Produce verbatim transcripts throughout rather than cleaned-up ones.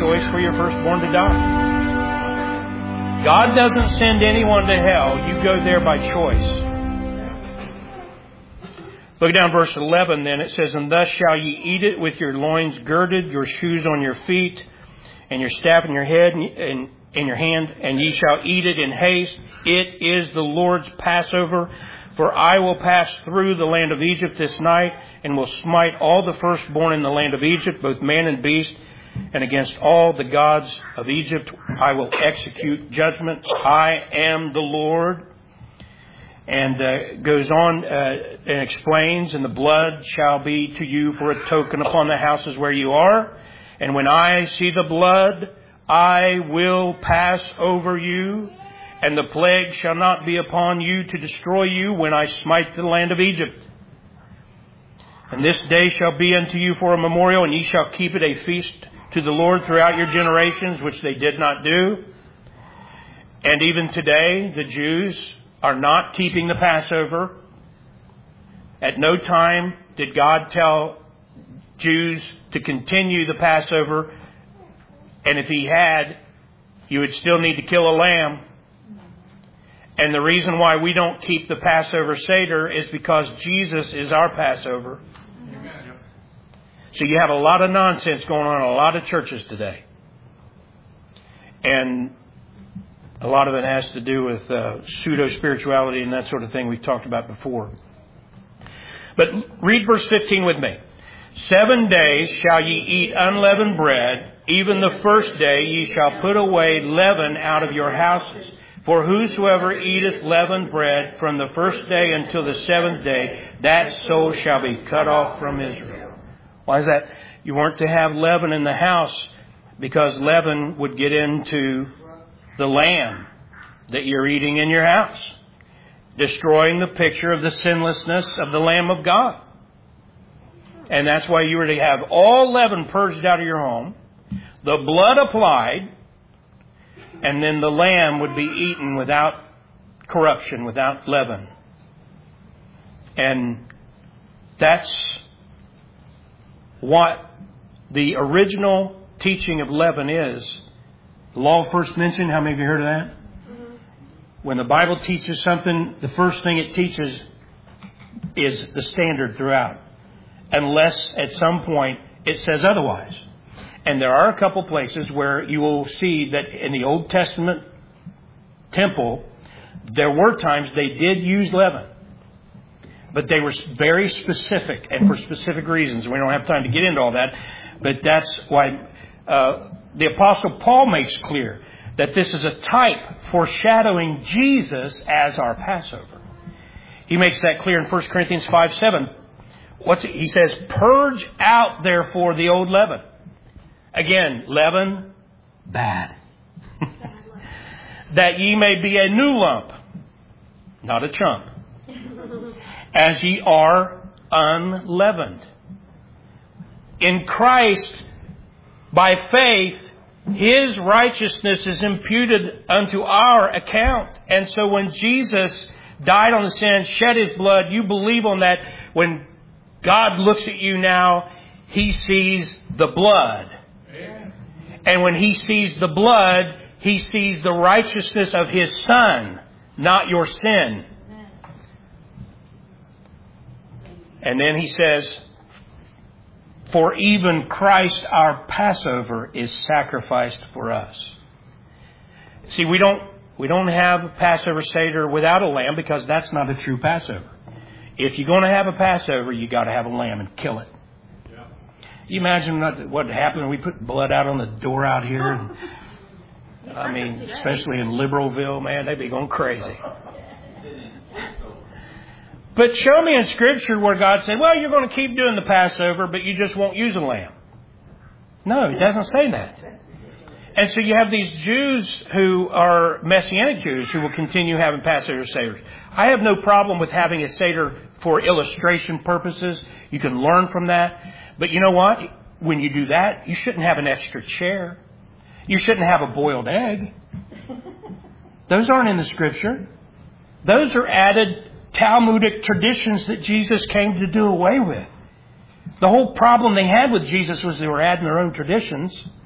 choice for your firstborn to die. God doesn't send anyone to hell. You go there by choice. Look down verse eleven then. It says, and thus shall ye eat it with your loins girded, your shoes on your feet, and your staff in your head and in your hand, and ye shall eat it in haste. It is the Lord's Passover. For I will pass through the land of Egypt this night, and will smite all the firstborn in the land of Egypt, both man and beast, and against all the gods of Egypt I will execute judgment. I am the Lord. And uh, goes on uh, and explains, and the blood shall be to you for a token upon the houses where you are. And when I see the blood, I will pass over you, and the plague shall not be upon you to destroy you when I smite the land of Egypt. And this day shall be unto you for a memorial, and ye shall keep it a feast to the Lord throughout your generations, which they did not do. And even today, the Jews are not keeping the Passover. At no time did God tell Jews to continue the Passover. And if He had, you would still need to kill a lamb. And the reason why we don't keep the Passover Seder is because Jesus is our Passover. Amen. So you have a lot of nonsense going on in a lot of churches today. And a lot of it has to do with uh, pseudo-spirituality and that sort of thing we've talked about before. But read verse fifteen with me. Seven days shall ye eat unleavened bread. Even the first day ye shall put away leaven out of your houses. For whosoever eateth leavened bread from the first day until the seventh day, that soul shall be cut off from Israel. Why is that? You weren't to have leaven in the house because leaven would get into the lamb that you're eating in your house, destroying the picture of the sinlessness of the Lamb of God. And that's why you were to have all leaven purged out of your home, the blood applied, and then the lamb would be eaten without corruption, without leaven. And that's what the original teaching of leaven is. The law first mentioned, how many of you heard of that? Mm-hmm. When the Bible teaches something, the first thing it teaches is the standard throughout. Unless at some point it says otherwise. And there are a couple places where you will see that in the Old Testament temple, there were times they did use leaven. But they were very specific and for specific reasons. We don't have time to get into all that. But that's why uh, the Apostle Paul makes clear that this is a type foreshadowing Jesus as our Passover. He makes that clear in First Corinthians five seven. What's it? He says, purge out therefore the old leaven. Again, leaven, bad. That ye may be a new lump, not a chump, as ye are unleavened. In Christ, by faith, His righteousness is imputed unto our account. And so when Jesus died on the sin, shed His blood, you believe on that. When God looks at you now, He sees the blood. And when He sees the blood, He sees the righteousness of His Son, not your sin. And then He says, for even Christ our Passover is sacrificed for us. See, we don't we don't have a Passover Seder without a lamb because that's not a true Passover. If you're going to have a Passover, you got to have a lamb and kill it. You imagine what, what happened when we put blood out on the door out here? And, I mean, especially in Liberalville, man, they'd be going crazy. But show me in Scripture where God said, well, you're going to keep doing the Passover, but you just won't use a lamb. No, He doesn't say that. And so you have these Jews who are Messianic Jews who will continue having Passover Seders. I have no problem with having a Seder for illustration purposes. You can learn from that. But you know what? When you do that, you shouldn't have an extra chair. You shouldn't have a boiled egg. Those aren't in the Scripture. Those are added Talmudic traditions that Jesus came to do away with. The whole problem they had with Jesus was they were adding their own traditions.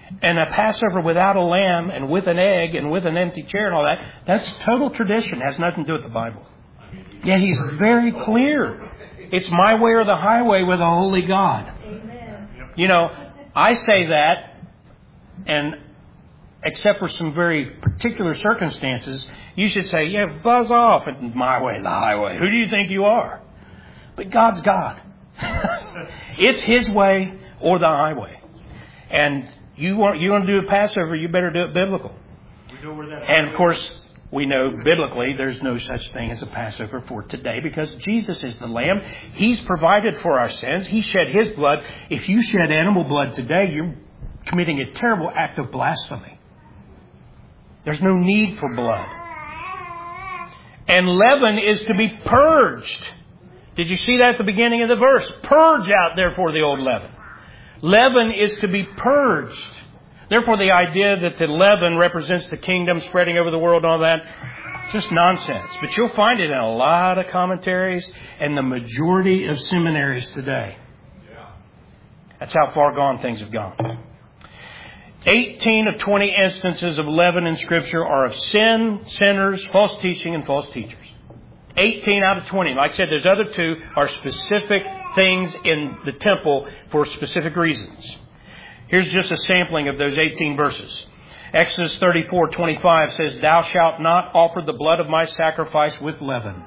And a Passover without a lamb and with an egg and with an empty chair and all that, that's total tradition. It has nothing to do with the Bible. Yeah, he's very clear. It's my way or the highway with a holy God. Amen. You know, I say that, and except for some very particular circumstances, you should say, yeah, buzz off at my way or the highway. Who do you think you are? But God's God. It's His way or the highway. And you want you want to do a Passover, you better do it biblical. We know where that And of course, we know biblically there's no such thing as a Passover for today because Jesus is the Lamb. He's provided for our sins. He shed His blood. If you shed animal blood today, you're committing a terrible act of blasphemy. There's no need for blood. And leaven is to be purged. Did you see that at the beginning of the verse? Purge out, therefore, the old leaven. Leaven is to be purged. Therefore, the idea that the leaven represents the kingdom spreading over the world and all that, just nonsense. But you'll find it in a lot of commentaries and the majority of seminaries today. That's how far gone things have gone. eighteen of twenty instances of leaven in Scripture are of sin, sinners, false teaching, and false teachers. eighteen out of twenty. Like I said, there's other two are specific things in the temple for specific reasons. Here's just a sampling of those eighteen verses. Exodus thirty-four twenty-five says, "Thou shalt not offer the blood of my sacrifice with leaven."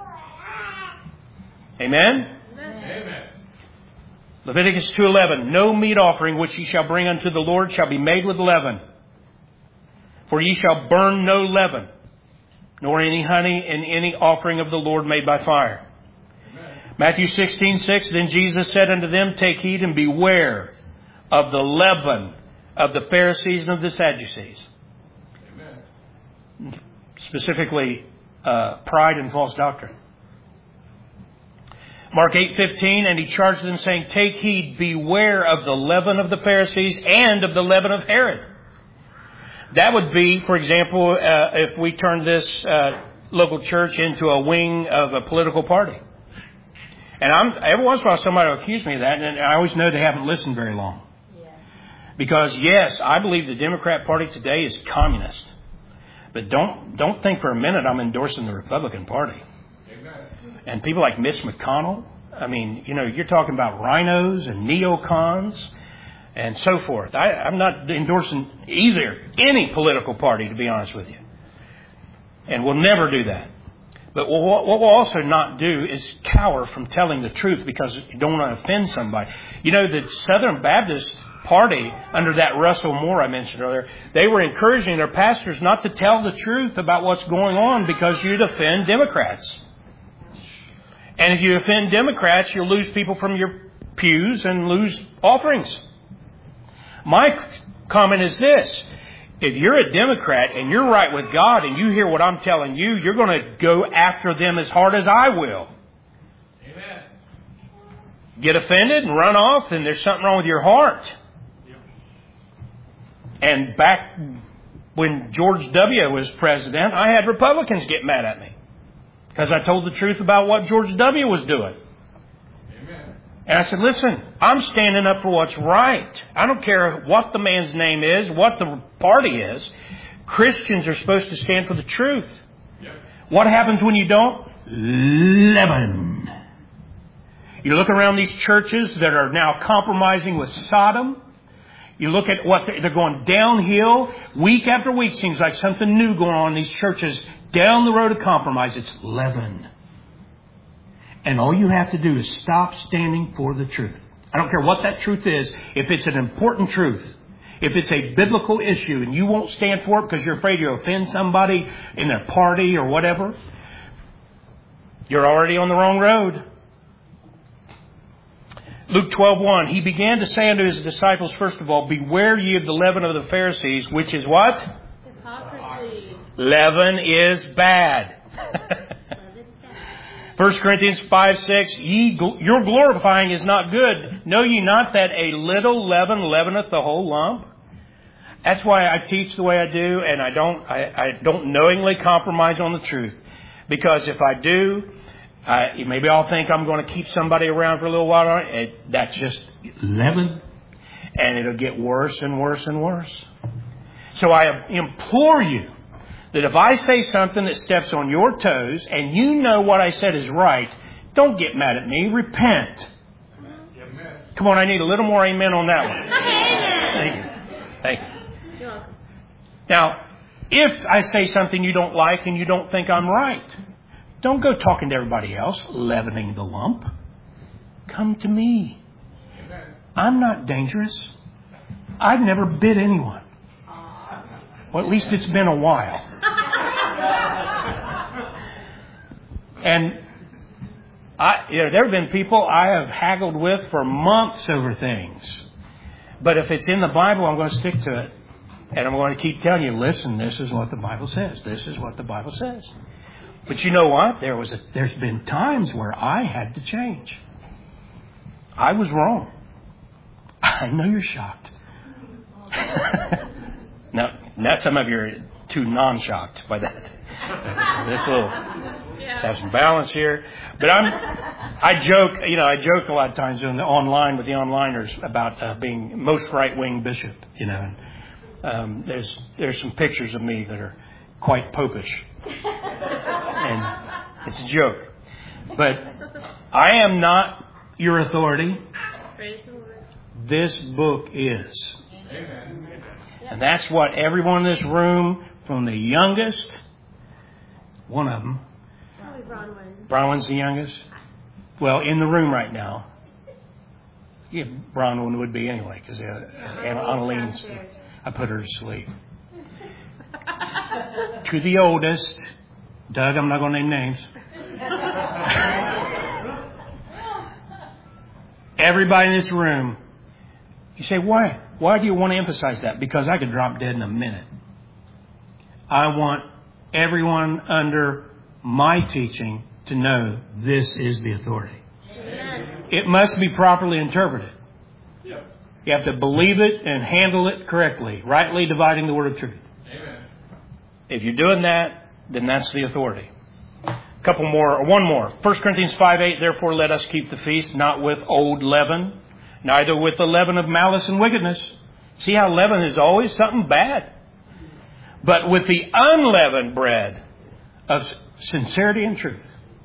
Amen? Amen. Leviticus two eleven, "No meat offering which ye shall bring unto the Lord shall be made with leaven. For ye shall burn no leaven, nor any honey in any offering of the Lord made by fire." Amen. Matthew sixteen six, "Then Jesus said unto them, Take heed and beware of the leaven of the Pharisees and of the Sadducees." Amen. Specifically, uh, pride and false doctrine. Mark eight fifteen, "And he charged them, saying, Take heed, beware of the leaven of the Pharisees and of the leaven of Herod." That would be, for example, uh, if we turn this uh, local church into a wing of a political party. And I'm, every once in a while somebody will accuse me of that, and I always know they haven't listened very long. Yeah. Because, yes, I believe the Democrat Party today is communist. But don't don't think for a minute I'm endorsing the Republican Party. Amen. And people like Mitch McConnell, I mean, you know, you're talking about rhinos and neocons and so forth. I, I'm not endorsing either, any political party, to be honest with you. And we'll never do that. But what we'll also not do is cower from telling the truth because you don't want to offend somebody. You know, the Southern Baptist Party, under that Russell Moore I mentioned earlier, they were encouraging their pastors not to tell the truth about what's going on because you'd offend Democrats. And if you offend Democrats, you'll lose people from your pews and lose offerings. My comment is this. If you're a Democrat and you're right with God and you hear what I'm telling you, you're going to go after them as hard as I will. Amen. Get offended and run off, and there's something wrong with your heart. Yep. And back when George W. was president, I had Republicans get mad at me because I told the truth about what George W. was doing. And I said, listen, I'm standing up for what's right. I don't care what the man's name is, what the party is. Christians are supposed to stand for the truth. Yep. What happens when you don't? Leaven. You look around these churches that are now compromising with Sodom. You look at what they're going downhill. Week after week seems like something new going on in these churches down the road of compromise. It's leaven. And all you have to do is stop standing for the truth. I don't care what that truth is. If it's an important truth, if it's a biblical issue and you won't stand for it because you're afraid you'll offend somebody in their party or whatever, you're already on the wrong road. Luke twelve one, "He began to say unto his disciples, first of all, Beware ye of the leaven of the Pharisees, which is what? Hypocrisy. Leaven is bad." First Corinthians five six, ye, "Your glorifying is not good. Know ye not that a little leaven leaveneth the whole lump?" That's why I teach the way I do, and I don't I, I don't knowingly compromise on the truth. Because if I do, I, maybe I'll think I'm going to keep somebody around for a little while. It, that's just leaven, and it'll get worse and worse and worse. So I implore you that if I say something that steps on your toes and you know what I said is right, don't get mad at me. Repent. Come on, I need a little more amen on that one. Thank you. Thank you. You're welcome. Now, if I say something you don't like and you don't think I'm right, don't go talking to everybody else, leavening the lump. Come to me. I'm not dangerous. I've never bit anyone. Well, at least it's been a while. And I, you know, there have been people I have haggled with for months over things. But if it's in the Bible, I'm going to stick to it. And I'm going to keep telling you, listen, this is what the Bible says. This is what the Bible says. But you know what? There was a, there's been times where I had to change. I was wrong. I know you're shocked. now, now some of you are too non-shocked by that. This little, let's have some balance here. But I'm, I joke, you know, I joke a lot of times on the online with the onliners about uh, being most right-wing bishop, you know. And, um, there's there's some pictures of me that are quite popish, and it's a joke. But I am not your authority. Praise the Lord. This book is. Amen. And that's what everyone in this room, from the youngest, one of them, Probably Bronwyn. Bronwyn's the youngest. Well, in the room right now. Yeah, Bronwyn would be anyway, because uh, Annalene's, I put her to sleep. To the oldest, Doug, I'm not going to name names. Everybody in this room, you say, why? Why do you want to emphasize that? Because I could drop dead in a minute. I want everyone under my teaching to know this is the authority. Amen. It must be properly interpreted. Yep. You have to believe it and handle it correctly, rightly dividing the word of truth. Amen. If you're doing that, then that's the authority. A couple more, or one more. First Corinthians five eight, therefore let us keep the feast, not with old leaven, neither with the leaven of malice and wickedness. See how leaven is always something bad. But with the unleavened bread of sincerity and truth.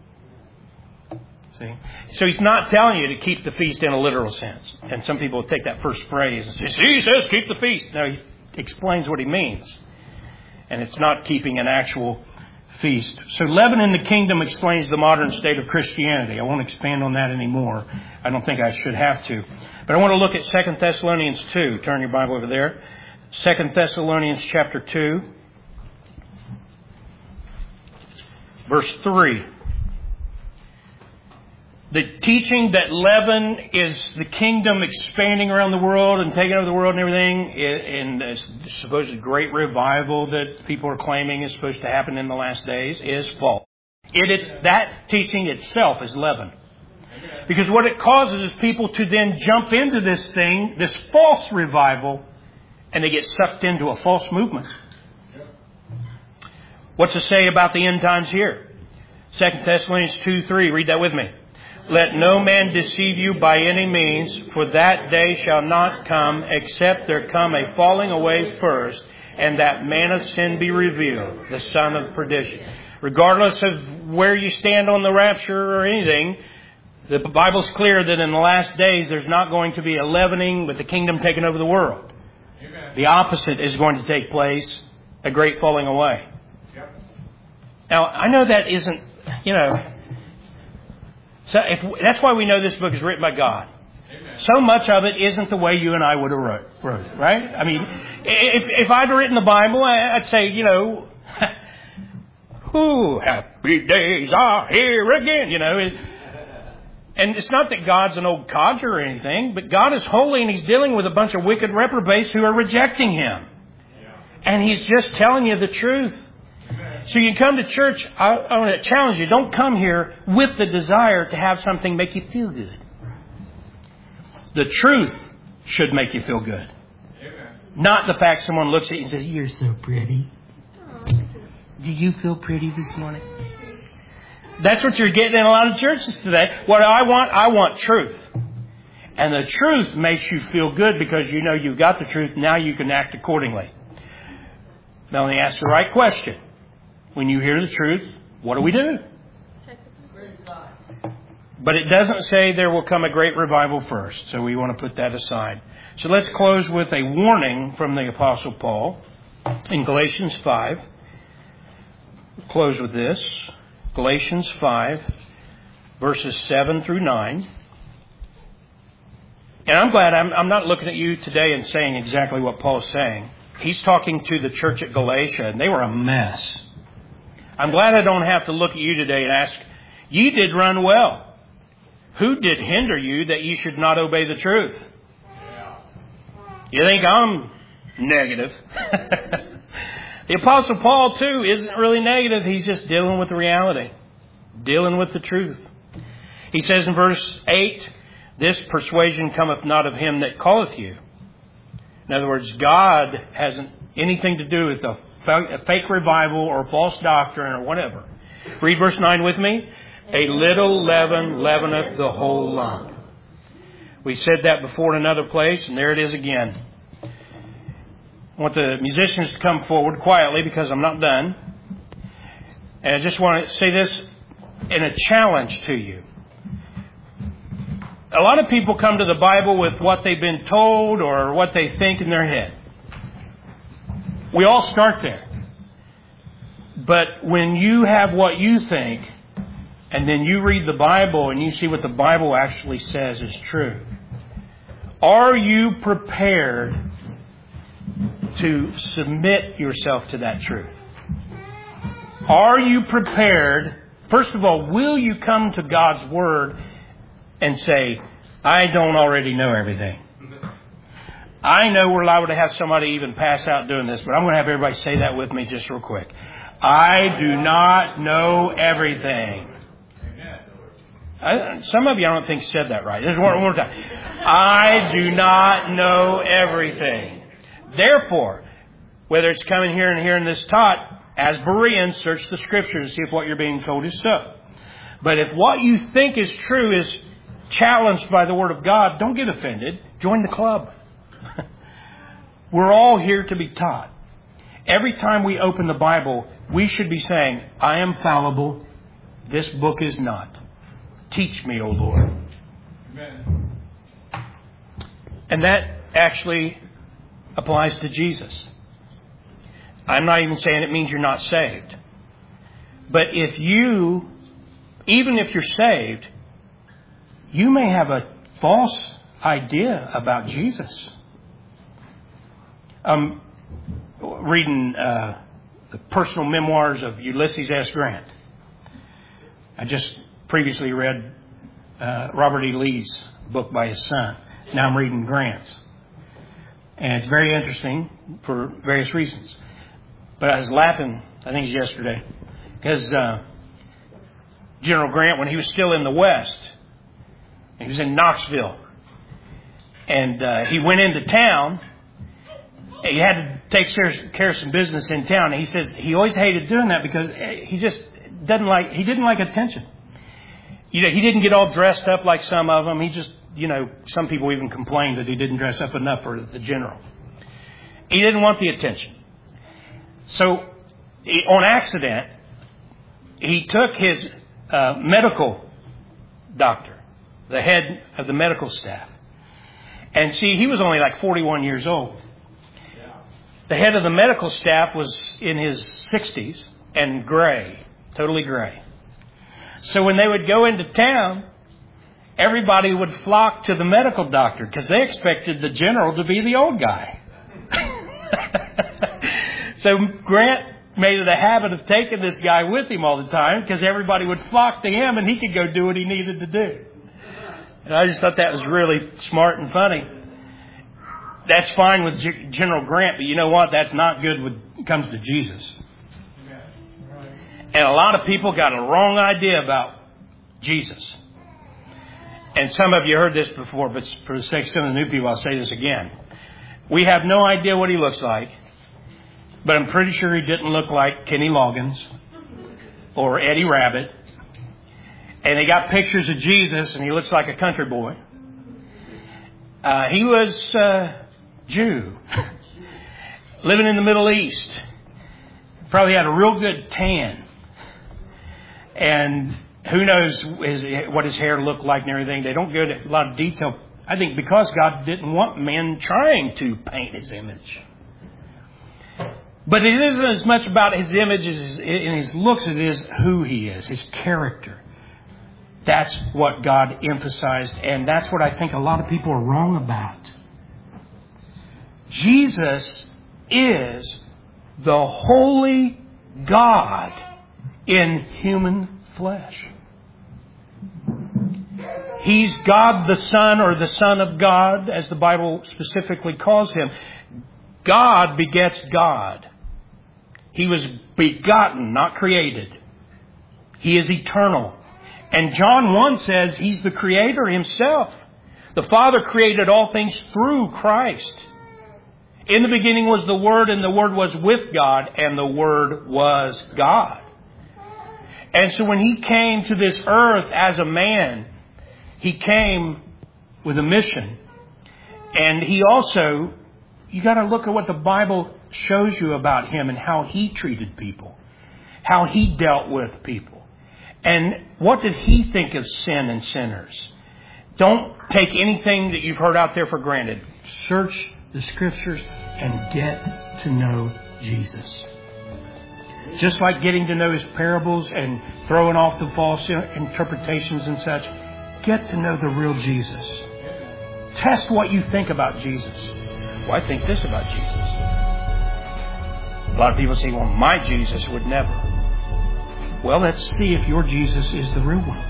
See? So he's not telling you to keep the feast in a literal sense. And some people take that first phrase and say, see, he says keep the feast. No, he explains what he means. And it's not keeping an actual feast. So leaven in the kingdom explains the modern state of Christianity. I won't expand on that anymore. I don't think I should have to. But I want to look at Second Thessalonians two. Turn your Bible over there. Second Thessalonians chapter two. Verse three. The teaching that leaven is the kingdom expanding around the world and taking over the world and everything, and this supposed great revival that people are claiming is supposed to happen in the last days, is false. It is that teaching itself is leaven. Because what it causes is people to then jump into this thing, this false revival, and they get sucked into a false movement. What's to say about the end times here? Second Thessalonians two three. Read that with me. Let no man deceive you by any means, for that day shall not come, except there come a falling away first, and that man of sin be revealed, the son of perdition. Regardless of where you stand on the rapture or anything, the Bible's clear that in the last days there's not going to be a leavening with the kingdom taking over the world. Amen. The opposite is going to take place, a great falling away. Yep. Now, I know that isn't, you know... So if, that's why we know this book is written by God. Amen. So much of it isn't the way you and I would have wrote, wrote it, right? I mean, if, if I'd written the Bible, I'd say, you know, ooh, happy days are here again, you know. And it's not that God's an old codger or anything, but God is holy and He's dealing with a bunch of wicked reprobates who are rejecting Him. Yeah. And He's just telling you the truth. So you come to church, I, I want to challenge you, don't come here with the desire to have something make you feel good. The truth should make you feel good. Amen. Not the fact someone looks at you and says, you're so pretty. Do you feel pretty this morning? That's what you're getting in a lot of churches today. What I want, I want truth. And the truth makes you feel good because you know you've got the truth. Now you can act accordingly. Now, let me ask the right question. When you hear the truth, what do we do? But it doesn't say there will come a great revival first, so we want to put that aside. So let's close with a warning from the Apostle Paul in Galatians five. We'll close with this. Galatians five, verses seven through nine. And I'm glad I'm, I'm not looking at you today and saying exactly what Paul's saying. He's talking to the church at Galatia, and they were a mess. I'm glad I don't have to look at you today and ask, ye did run well. Who did hinder you that you should not obey the truth? You think I'm negative? The Apostle Paul, too, isn't really negative. He's just dealing with the reality, dealing with the truth. He says in verse eight, this persuasion cometh not of him that calleth you. In other words, God hasn't anything to do with a fake revival or false doctrine or whatever. Read verse nine with me. A little leaven leaveneth the whole lump. We said that before in another place, and there it is again. I want the musicians to come forward quietly because I'm not done. And I just want to say this in a challenge to you. A lot of people come to the Bible with what they've been told or what they think in their head. We all start there. But when you have what you think, and then you read the Bible and you see what the Bible actually says is true, are you prepared to submit yourself to that truth? Are you prepared? First of all, will you come to God's Word and say, I don't already know everything? I know we're liable to have somebody even pass out doing this, but I'm going to have everybody say that with me just real quick. I do not know everything. I, some of you I don't think said that right. There's one, one more time. I do not know everything. Therefore, whether it's coming here and hearing this taught, as Bereans, search the Scriptures to see if what you're being told is so. But if what you think is true is challenged by the Word of God, don't get offended. Join the club. We're all here to be taught. Every time we open the Bible, we should be saying, I am fallible. This book is not. Teach me, O Lord. Amen. And that actually applies to Jesus. I'm not even saying it means you're not saved. But if you, even if you're saved, you may have a false idea about Jesus. I'm reading uh, the personal memoirs of Ulysses S. Grant. I just previously read uh, Robert E. Lee's book by his son. Now I'm reading Grant's. And it's very interesting for various reasons. But I was laughing, I think it was yesterday, because uh, General Grant, when he was still in the West, he was in Knoxville, and uh, he went into town. He had to take care of some business in town. And he says he always hated doing that because he just doesn't like, he didn't like attention. You know, he didn't get all dressed up like some of them. He just, you know, some people even complained that he didn't dress up enough for the general. He didn't want the attention. So, he, on accident, he took his uh, medical doctor, the head of the medical staff. And see, he was only like forty-one years old. The head of the medical staff was in his sixties and gray, totally gray. So when they would go into town, everybody would flock to the medical doctor because they expected the general to be the old guy. So Grant made it a habit of taking this guy with him all the time because everybody would flock to him and he could go do what he needed to do. And I just thought that was really smart and funny. That's fine with G- General Grant, but you know what? That's not good when it comes to Jesus. And a lot of people got a wrong idea about Jesus. And some of you heard this before, but for the sake of some of the new people, I'll say this again. We have no idea what he looks like, but I'm pretty sure he didn't look like Kenny Loggins or Eddie Rabbit. And they got pictures of Jesus, and he looks like a country boy. Uh, he was uh, Jew, living in the Middle East. Probably had a real good tan. And who knows his, what his hair looked like and everything. They don't go into a lot of detail. I think because God didn't want men trying to paint His image. But it isn't as much about His image as in His looks as it is who He is, His character. That's what God emphasized, and that's what I think a lot of people are wrong about. Jesus is the holy God in human flesh. He's God the Son, or the Son of God, as the Bible specifically calls Him. God begets God. He was begotten, not created. He is eternal. And John one says He's the Creator Himself. The Father created all things through Christ. In the beginning was the Word, and the Word was with God, and the Word was God. And so when He came to this earth as a man, He came with a mission. And He also, you got to look at what the Bible shows you about Him and how He treated people, how He dealt with people. And what did He think of sin and sinners? Don't take anything that you've heard out there for granted. Search the Scriptures and get to know Jesus. Just like getting to know His parables and throwing off the false interpretations and such, get to know the real Jesus. Test what you think about Jesus. Well, I think this about Jesus. A lot of people say, well, my Jesus would never. Well, let's see if your Jesus is the real one.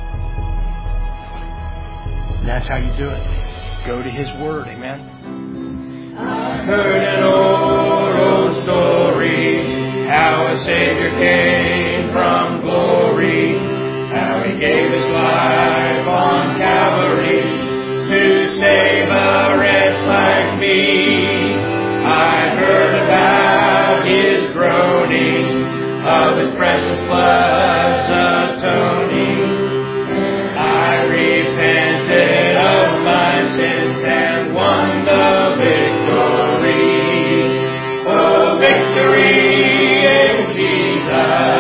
And that's how you do it. Go to His Word. Amen. I heard an old, old story, how a Savior came from glory, how He gave His life on Calvary to save a wretch like me. I heard about His groaning, of His precious blood's atoning. I repented of my sins and won the victory. Oh, victory in Jesus.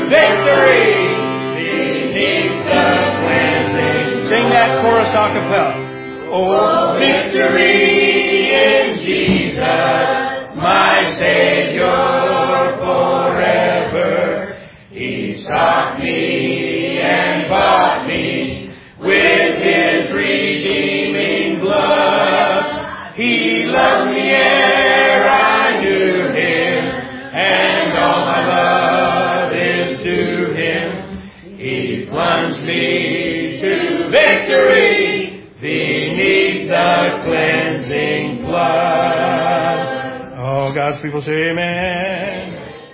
victory beneath the cleansing. Sing that chorus a cappella. Oh, victory in Jesus, my Savior forever. He sought me and bought me with His redeeming blood. He loved me ere I knew Him, and all my love is due Him. He plunged me to victory beneath the cleansing flood. Oh, God's people say amen.